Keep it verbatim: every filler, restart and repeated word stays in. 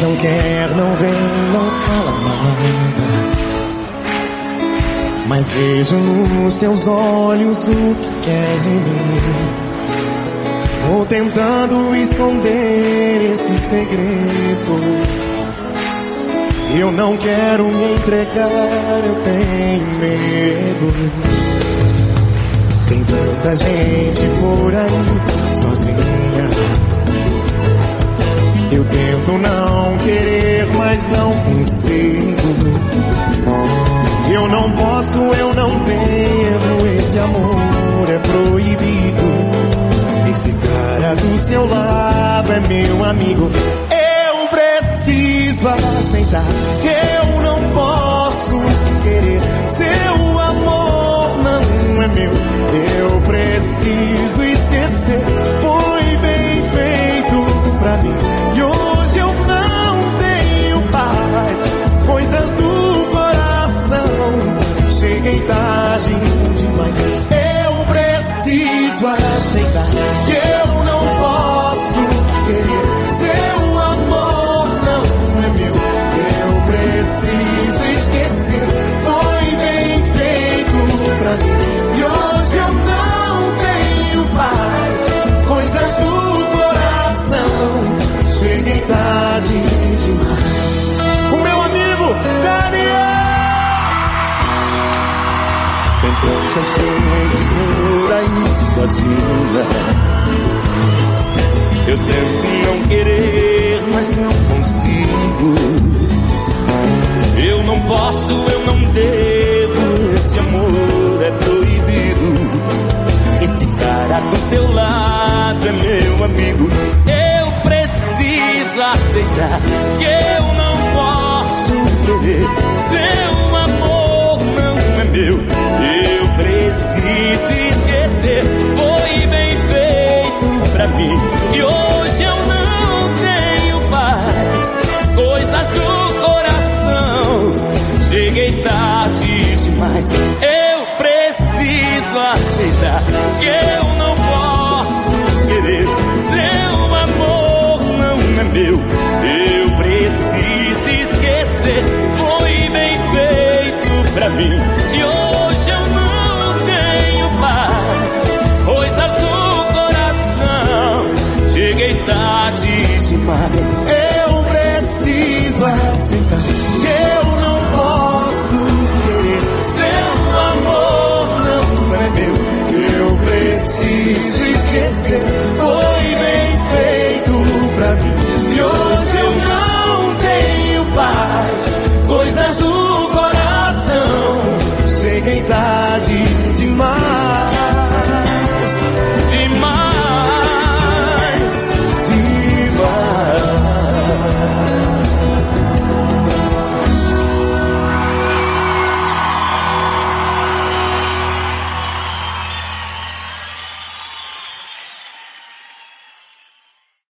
não quer, não vem, não fala nada. Mas vejo nos seus olhos o que queres em mim. Vou tentando esconder esse segredo. Eu não quero me entregar, eu tenho medo. Tem tanta gente por aí, sozinha. Eu tento não querer, mas não consigo. Eu não posso, eu não devo. Esse amor é proibido. Esse cara do seu lado é meu amigo. Eu preciso aceitar que eu não posso querer. Seu amor não é meu. Eu preciso esquecer. Foi bem feito pra mim. E hoje eu não tenho paz. Coisas do coração. Cheguei tarde demais. Eu preciso aceitar que eu não posso querer. Seu amor não é meu. Eu preciso esquecer. Foi bem feito pra mim. E hoje eu não tenho paz. Coisas do coração. Cheguei tarde demais. O meu amigo Daniel. Tem tanta gente por aí sozinha. Eu tento não querer, mas não consigo. Eu não posso, eu não devo. Esse amor é proibido. Esse cara do teu lado é meu amigo. Eu preciso aceitar que eu não posso querer. Seu amor não é meu. Eu preciso esquecer. Foi bem feito pra mim. E hoje eu não tenho paz. Coisas do coração. Cheguei tarde demais. Eu preciso aceitar que eu não posso querer. Seu amor não é meu. Eu preciso esquecer. Foi bem feito pra mim. E hoje eu não tenho paz. Coisas do coração. Cheguei tarde demais. Eu preciso aceitar que eu não posso querer. Seu amor não é meu. Eu preciso esquecer. Foi bem feito pra mim. E hoje eu não tenho paz. Coisas do coração. Cheguei tarde demais.